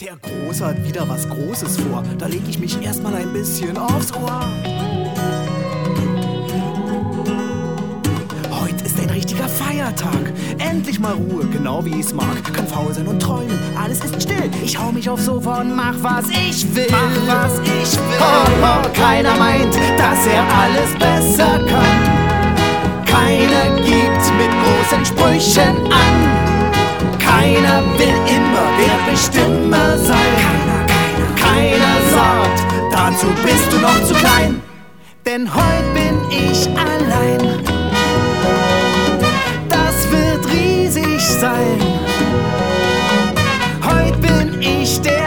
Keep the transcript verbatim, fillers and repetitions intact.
Der Große hat wieder was Großes vor. Da leg ich mich erstmal ein bisschen aufs Ohr. Heute ist ein richtiger Feiertag. Endlich mal Ruhe, genau wie ich's mag. Kann faul sein und träumen, alles ist still. Ich hau mich aufs Sofa und mach, was ich will. Mach, was ich will. Oh, oh, keiner meint, dass er alles besser kann. Keiner gibt mit großen Sprüchen an. Keiner will immer der Bestimmer sein. Keiner, keiner, keiner sagt, dazu bist du noch zu klein. Denn heute bin ich allein. Das wird riesig sein. Heute bin ich der